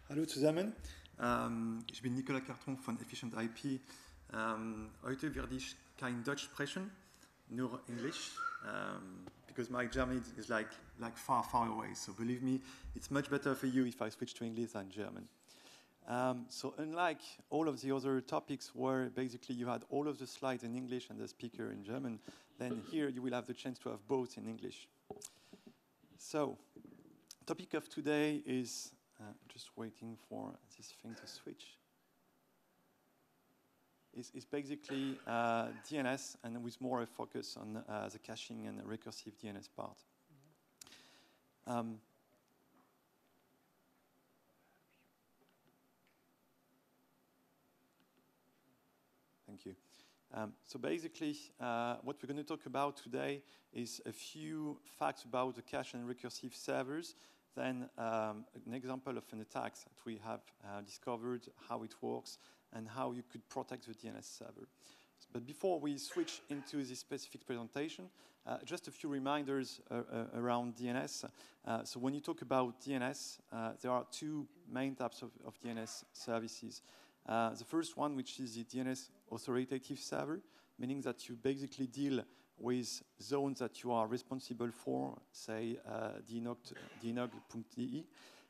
Hallo zusammen, ich bin Nicolas Carton von Efficient IP. Heute werde ich kein Deutsch sprechen, nur Englisch, because my German is like far, far away. So believe me, it's much better for you if I switch to English than German. So unlike all of the other topics where basically you had all of the slides in English and the speaker in German, then here you will have the chance to have both in English. So, topic of today is, just waiting for this thing to switch, is basically DNS and with more a focus on the caching and the recursive DNS part. Thank you. So basically, what we're going to talk about today is a few facts about the cache and recursive servers, then an example of an attack that we have discovered, how it works, and how you could protect the DNS server. But before we switch into this specific presentation, just a few reminders around DNS. So when you talk about DNS, there are two main types of DNS services. The first one, which is the DNS authoritative server, meaning that you basically deal with zones that you are responsible for, say dnog.de,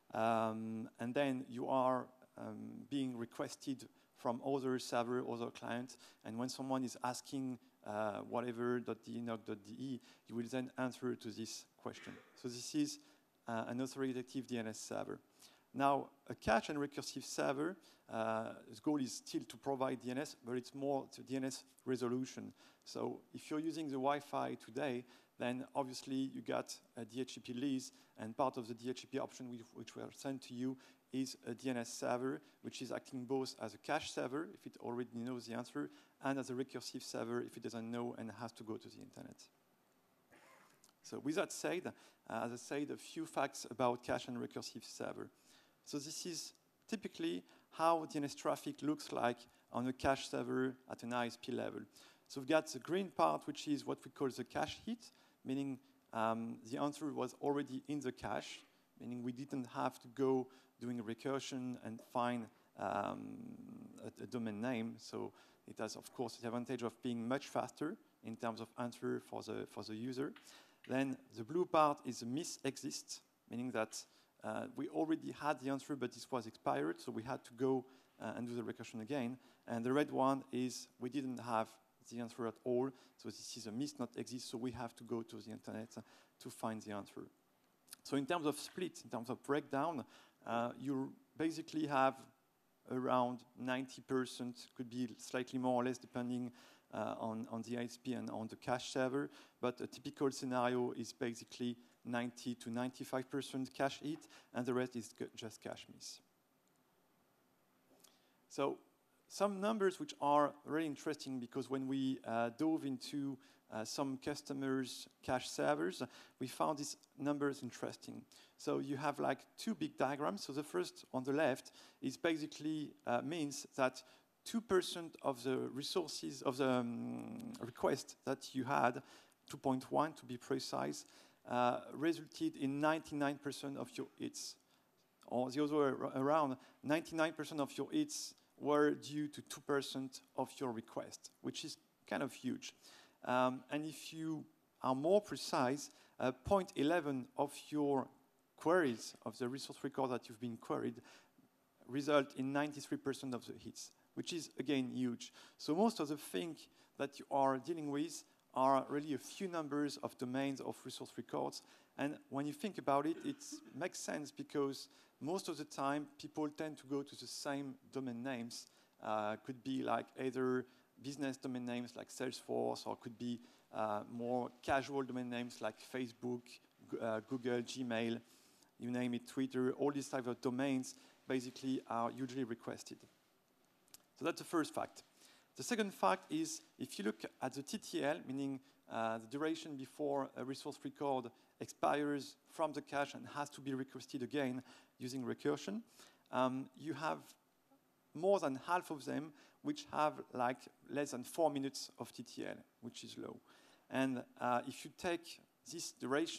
and then you are being requested from other server, other clients, and when someone is asking whatever.dnog.de, you will then answer to this question. So this is an authoritative DNS server. Now, a cache and recursive server, its goal is still to provide DNS, but it's more to DNS resolution. So if you're using the Wi-Fi today, then obviously you got a DHCP lease, and part of the DHCP option which were sent to you is a DNS server, which is acting both as a cache server, if it already knows the answer, and as a recursive server, if it doesn't know and has to go to the internet. So with that said, as I said, a few facts about cache and recursive server. So this is typically how DNS traffic looks like on a cache server at an ISP level. So we've got the green part, which is what we call the cache hit, meaning the answer was already in the cache, meaning we didn't have to go doing a recursion and find a domain name. So it has, of course, the advantage of being much faster in terms of answer for the user. Then the blue part is the miss exists, meaning that we already had the answer, but this was expired, so we had to go and do the recursion again. And the red one is we didn't have the answer at all, so this is a miss not exist, so we have to go to the internet to find the answer. So in terms of split, in terms of breakdown, you basically have around 90%, could be slightly more or less depending on the ISP and on the cache server, but a typical scenario is basically 90 to 95% cache hit, and the rest is just cache miss. So some numbers which are really interesting, because when we dove into some customers' cache servers, we found these numbers interesting. So you have like two big diagrams. So the first on the left is basically means that 2% of the resources of the request that you had, 2.1 to be precise, resulted in 99% of your hits. Or the other way around, 99% of your hits were due to 2% of your request, which is kind of huge. And if you are more precise, 0.11 of your queries of the resource record that you've been queried result in 93% of the hits, which is, again, huge. So most of the things that you are dealing with are really a few numbers of domains of resource records. And when you think about it, it makes sense, because most of the time, people tend to go to the same domain names. Could be like either business domain names like Salesforce, or could be more casual domain names like Facebook, Google, Gmail, you name it, Twitter. All these type of domains basically are usually requested. So that's the first fact. The second fact is, if you look at the TTL, meaning the duration before a resource record expires from the cache and has to be requested again using recursion, you have more than half of them which have like less than 4 minutes of TTL, which is low. And if you take this duration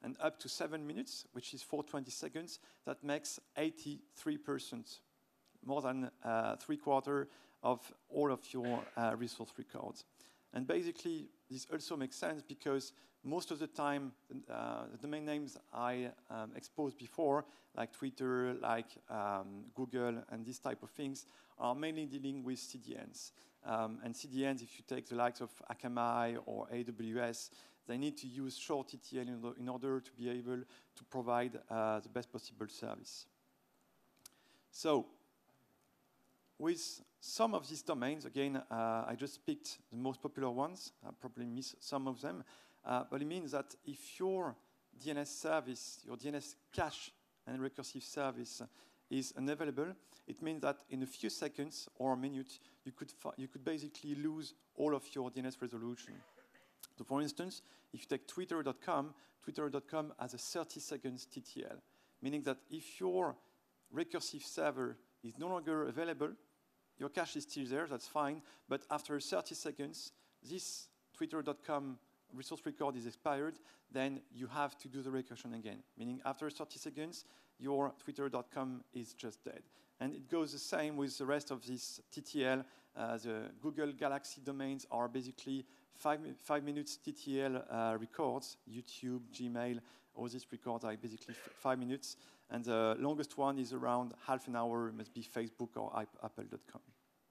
and up to 7 minutes, which is 420 seconds, that makes 83%, more than 3/4 of all of your resource records. And basically, this also makes sense because most of the time, the domain names I exposed before, like Twitter, like Google, and this type of things, are mainly dealing with CDNs. And CDNs, if you take the likes of Akamai or AWS, they need to use short TTL in order to be able to provide the best possible service. So, with some of these domains, again, I just picked the most popular ones. I probably missed some of them. But it means that if your DNS service, your DNS cache and recursive service is unavailable, it means that in a few seconds or a minute, you could basically lose all of your DNS resolution. So for instance, if you take twitter.com, twitter.com has a 30 seconds TTL, meaning that if your recursive server is no longer available, your cache is still there, that's fine, but after 30 seconds, this twitter.com resource record is expired, then you have to do the recursion again, meaning after 30 seconds, your twitter.com is just dead. And it goes the same with the rest of this TTL. The Google Galaxy domains are basically 5 minutes TTL records, YouTube, Gmail, all these records are basically 5 minutes. And the longest one is around half an hour, it must be Facebook or apple.com.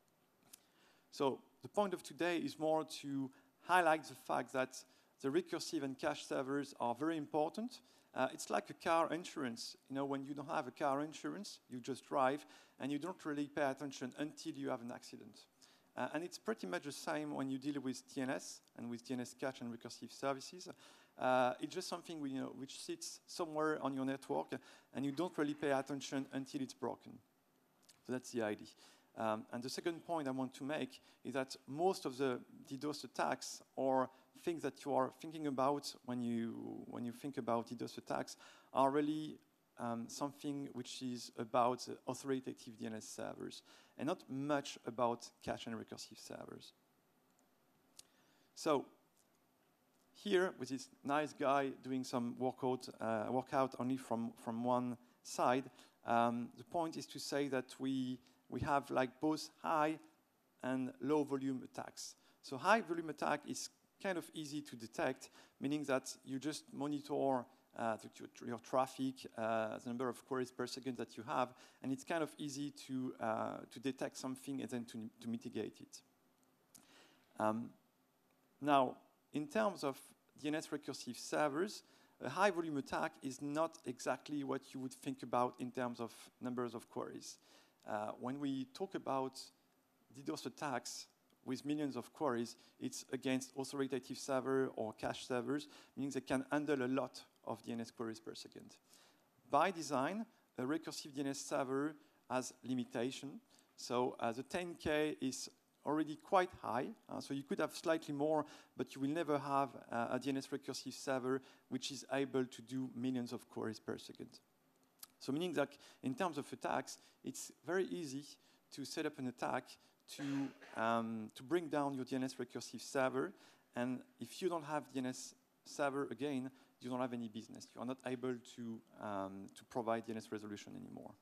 So the point of today is more to highlight the fact that the recursive and cache servers are very important. It's like a car insurance. You know, when you don't have a car insurance, you just drive, and you don't really pay attention until you have an accident. And it's pretty much the same when you deal with DNS and with DNS cache and recursive services. It's just something which sits somewhere on your network, and you don't really pay attention until it's broken. So that's the idea. And the second point I want to make is that most of the DDoS attacks or things that you are thinking about when you think about DDoS attacks are really something which is about authoritative DNS servers and not much about cache and recursive servers. So here, with this nice guy doing some workout only from one side, the point is to say that we have like both high and low volume attacks. So high volume attack is kind of easy to detect, meaning that you just monitor your traffic, the number of queries per second that you have, and it's kind of easy to detect something and then to mitigate it. Now, in terms of DNS recursive servers, a high volume attack is not exactly what you would think about in terms of numbers of queries. When we talk about DDoS attacks with millions of queries, it's against authoritative server or cache servers, meaning they can handle a lot of DNS queries per second. By design, a recursive DNS server has limitation. So the 10K is already quite high. So you could have slightly more, but you will never have a DNS recursive server which is able to do millions of queries per second. So meaning that in terms of attacks, it's very easy to set up an attack to bring down your DNS recursive server. And if you don't have DNS server again, you don't have any business. You are not able to provide DNS resolution anymore.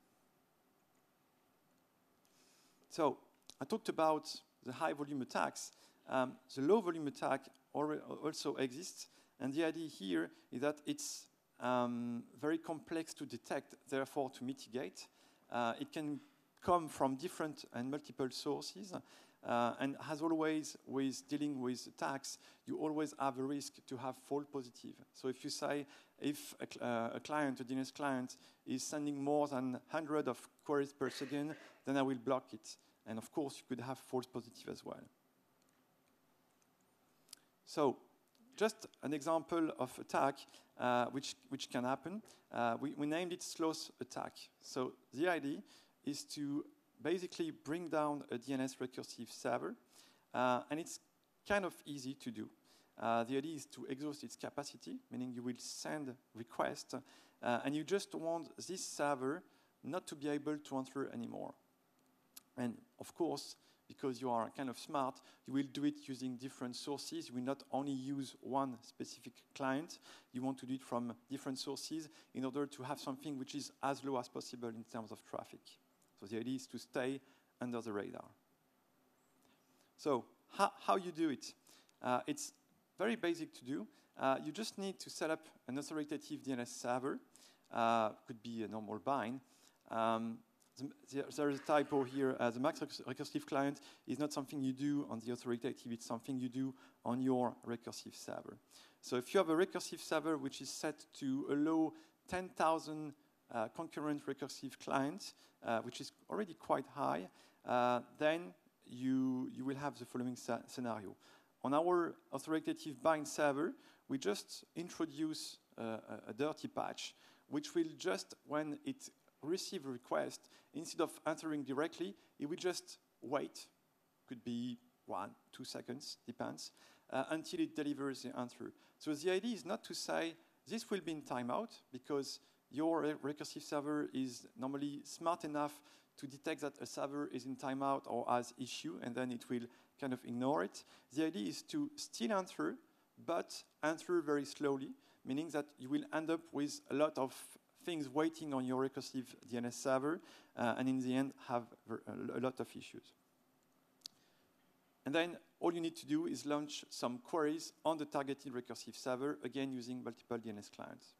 So I talked about the high volume attacks. The low volume attack also exists. And the idea here is that it's very complex to detect, therefore to mitigate. It can come from different and multiple sources. And as always, with dealing with attacks, you always have a risk to have false positive. So if you say, if a client, a DNS client, is sending more than 100 of queries per second, then I will block it. And of course, you could have false positive as well. So just an example of attack which can happen. We named it sloth attack. So the idea is to basically bring down a DNS recursive server, and it's kind of easy to do. The idea is to exhaust its capacity, meaning you will send requests, and you just want this server not to be able to answer anymore. And of course, because you are kind of smart, you will do it using different sources. You will not only use one specific client. You want to do it from different sources in order to have something which is as low as possible in terms of traffic. So the idea is to stay under the radar. So how you do it? It's very basic to do. You just need to set up an authoritative DNS server. Could be a normal bind. There is a typo here. The max recursive client is not something you do on the authoritative, it's something you do on your recursive server. So if you have a recursive server which is set to allow 10,000 concurrent recursive clients, which is already quite high, then you will have the following scenario. On our authoritative bind server, we just introduce a dirty patch, which will just, when it receives a request, instead of answering directly, it will just wait, could be 1, 2 seconds, depends, until it delivers the answer. So the idea is not to say, this will be in timeout, because your recursive server is normally smart enough to detect that a server is in timeout or has issue, and then it will kind of ignore it. The idea is to still answer, but answer very slowly, meaning that you will end up with a lot of things waiting on your recursive DNS server, and in the end have a lot of issues. And then all you need to do is launch some queries on the targeted recursive server, again using multiple DNS clients.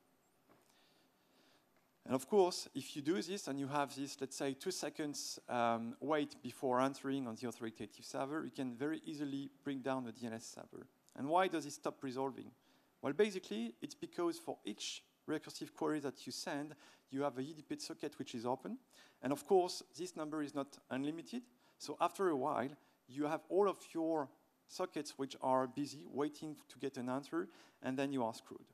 And of course, if you do this and you have this, let's say, 2 seconds wait before answering on the authoritative server, you can very easily bring down the DNS server. And why does it stop resolving? Well, basically, it's because for each recursive query that you send, you have a UDP socket which is open. And of course, this number is not unlimited. So after a while, you have all of your sockets which are busy waiting to get an answer, and then you are screwed.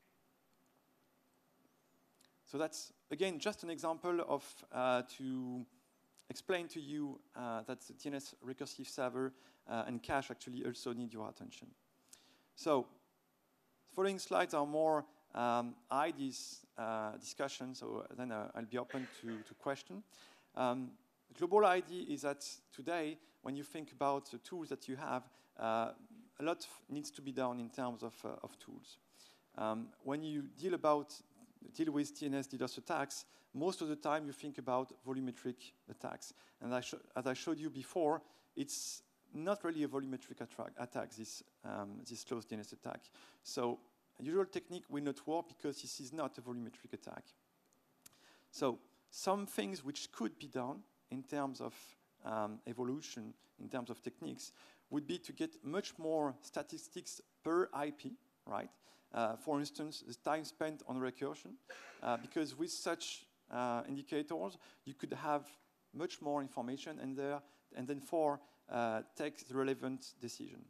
So that's, again, just an example of to explain to you that the DNS recursive server and cache actually also need your attention. So the following slides are more ideas discussion, so then I'll be open to question. The global idea is that today, when you think about the tools that you have, a lot needs to be done in terms of tools. When you deal with DNS DDoS attacks, most of the time you think about volumetric attacks. And as I showed you before, it's not really a volumetric attack, this closed DNS attack. So a usual technique will not work because this is not a volumetric attack. So some things which could be done in terms of evolution, in terms of techniques, would be to get much more statistics per IP, right? For instance, the time spent on recursion, because with such indicators, you could have much more information and then take the relevant decision.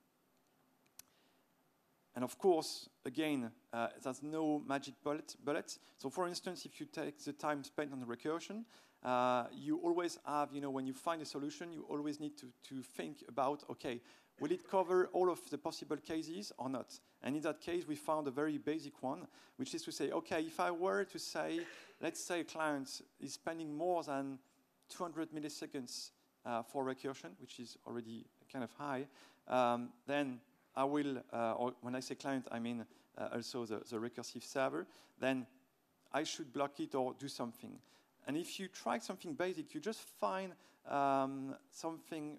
And of course, again, there's no magic bullet. So for instance, if you take the time spent on the recursion, you always have, when you find a solution, you always need to think about, okay, will it cover all of the possible cases or not? And in that case, we found a very basic one, which is to say, okay, if I were to say, let's say a client is spending more than 200 milliseconds for recursion, which is already kind of high, then I will, or when I say client, I mean also the recursive server, then I should block it or do something. And if you try something basic, you just find something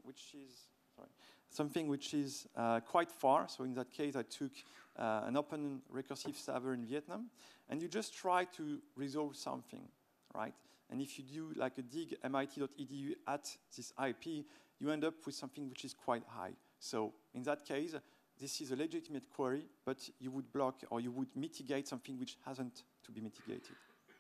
which is quite far. So in that case, I took an open recursive server in Vietnam, and you just try to resolve something, right? And if you do like a dig mit.edu at this IP, you end up with something which is quite high. So in that case, this is a legitimate query, but you would block or you would mitigate something which hasn't to be mitigated.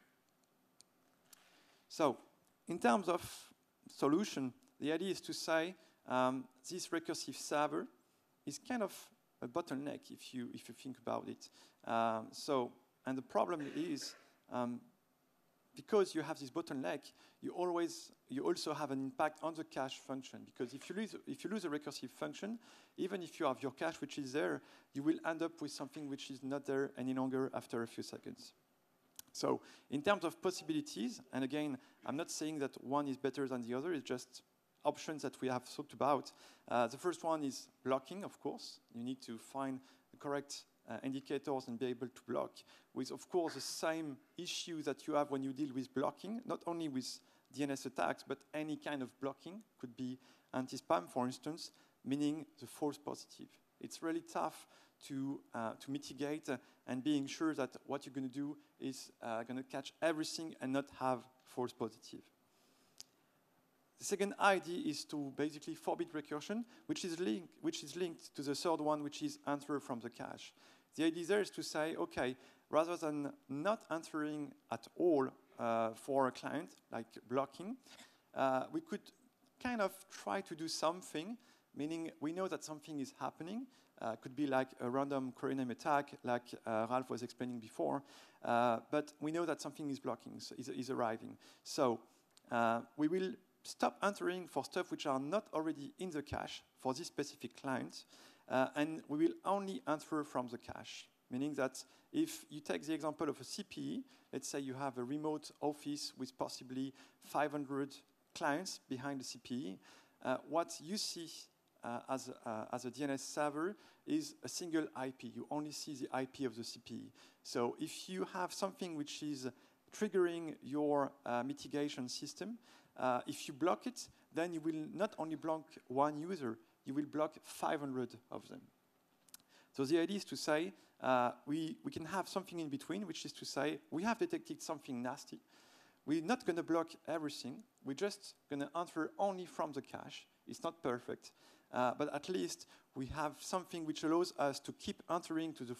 So in terms of solution, the idea is to say this recursive server is kind of a bottleneck if you think about it. And the problem is because you have this bottleneck, you also have an impact on the cache function. Because if you lose a recursive function, even if you have your cache which is there, you will end up with something which is not there any longer after a few seconds. So in terms of possibilities, and again, I'm not saying that one is better than the other, it's just options that we have talked about. The first one is blocking, of course. You need to find the correct indicators and be able to block with, of course, the same issue that you have when you deal with blocking, not only with DNS attacks, but any kind of blocking. Could be anti-spam, for instance, meaning the false positive. It's really tough to mitigate and being sure that what you're going to do is going to catch everything and not have false positive. The second idea is to basically forbid recursion, which is linked to the third one, which is answer from the cache. The idea there is to say, okay, rather than not answering at all for a client, like blocking, we could kind of try to do something, meaning we know that something is happening. Could be like a random query name attack, like Ralph was explaining before, but we know that something is blocking, so is arriving. So we will stop answering for stuff which are not already in the cache for this specific client, and we will only answer from the cache, meaning that if you take the example of a CPE, let's say you have a remote office with possibly 500 clients behind the CPE, what you see as a DNS server is a single IP. You only see the IP of the CPE. So if you have something which is triggering your mitigation system, if you block it, then you will not only block one user, you will block 500 of them. So the idea is to say we can have something in between, which is to say we have detected something nasty. We're not going to block everything. We're just going to answer only from the cache. It's not perfect, but at least we have something which allows us to keep answering to the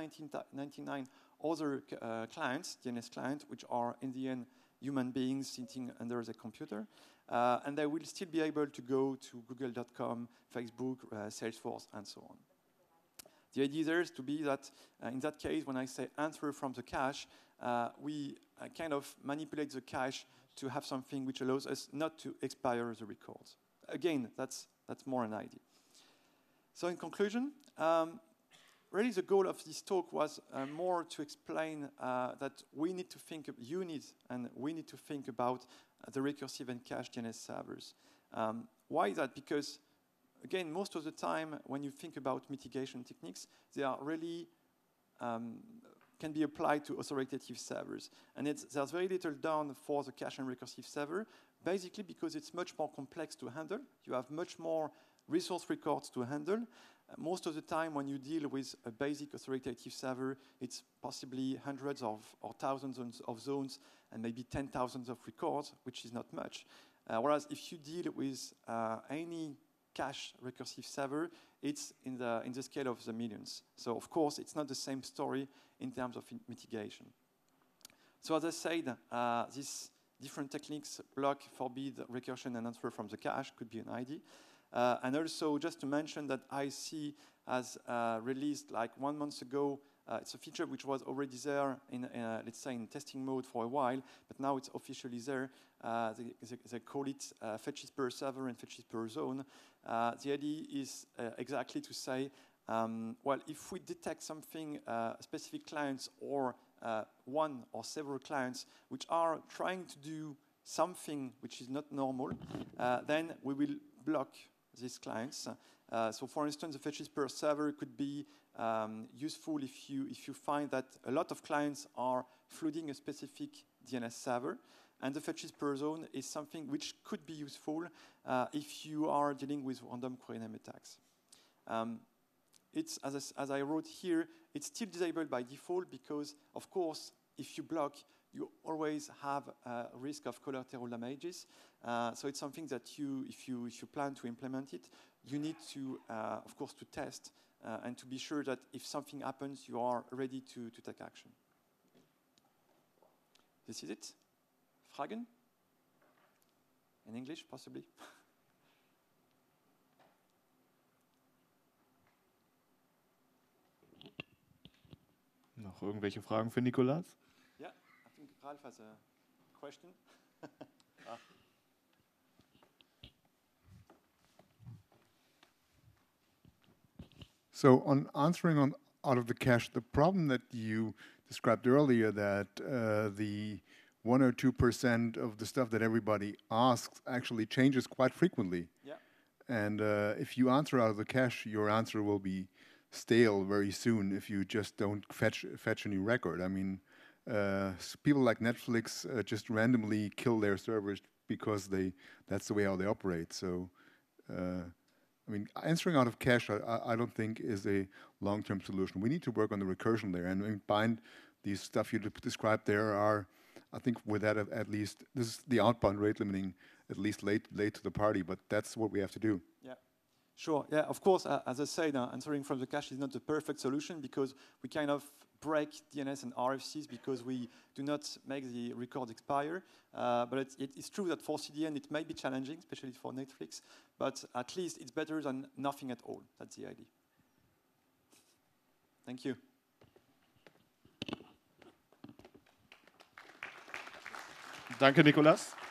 499 other clients, DNS clients, which are in the end human beings sitting under the computer, and they will still be able to go to google.com, Facebook, Salesforce, and so on. The idea there is to be that in that case, when I say answer from the cache, we kind of manipulate the cache to have something which allows us not to expire the records. Again, that's more an idea. So in conclusion, really the goal of this talk was more to explain that we need to think, we need to think about the recursive and cache DNS servers. Why is that? Because again, most of the time when you think about mitigation techniques, they are really can be applied to authoritative servers. And there's very little done for the cache and recursive server, basically because it's much more complex to handle. You have much more resource records to handle. Most of the time when you deal with a basic authoritative server, it's possibly hundreds or thousands of zones and maybe 10,000 of records, which is not much. Whereas if you deal with any cache recursive server, it's in the scale of the millions. So of course, it's not the same story in terms of mitigation. So as I said, these different techniques, block, forbid, recursion, and answer from the cache could be an idea. And also, just to mention that IC has released like 1 month ago, it's a feature which was already there in, let's say, in testing mode for a while, but now it's officially there. They call it fetches per server and fetches per zone. The idea is exactly to say, well, if we detect something, specific clients or one or several clients which are trying to do something which is not normal, then we will block these clients. So for instance, the fetches per server could be useful if you find that a lot of clients are flooding a specific DNS server, and the fetches per zone is something which could be useful if you are dealing with random query name attacks. It's, as I wrote here, it's still disabled by default because, of course, if you block, you always have a risk of collateral damages. So it's something that if you plan to implement it, you need to, of course, to test and to be sure that if something happens, you are ready to take action. This is it. Fragen? In English, possibly. Noch irgendwelche Fragen für Nikolas? Yeah, I think Ralph has a question. So on answering out of the cache, the problem that you described earlier, that the 1 or 2% of the stuff that everybody asks actually changes quite frequently. Yeah. And if you answer out of the cache, your answer will be stale very soon if you just don't fetch a new record. I mean, people like Netflix just randomly kill their servers because that's the way how they operate. So, I mean, answering out of cache, I don't think is a long-term solution. We need to work on the recursion there, and I mean, bind these stuff you described there are, I think, with that at least, this is the outbound rate limiting, at least late to the party, but that's what we have to do. Yeah. Sure. Yeah. Of course, as I said, answering from the cache is not the perfect solution because we kind of break DNS and RFCs because we do not make the record expire. But it's true that for CDN it might be challenging, especially for Netflix. But at least it's better than nothing at all. That's the idea. Thank you. Danke, Nicolas.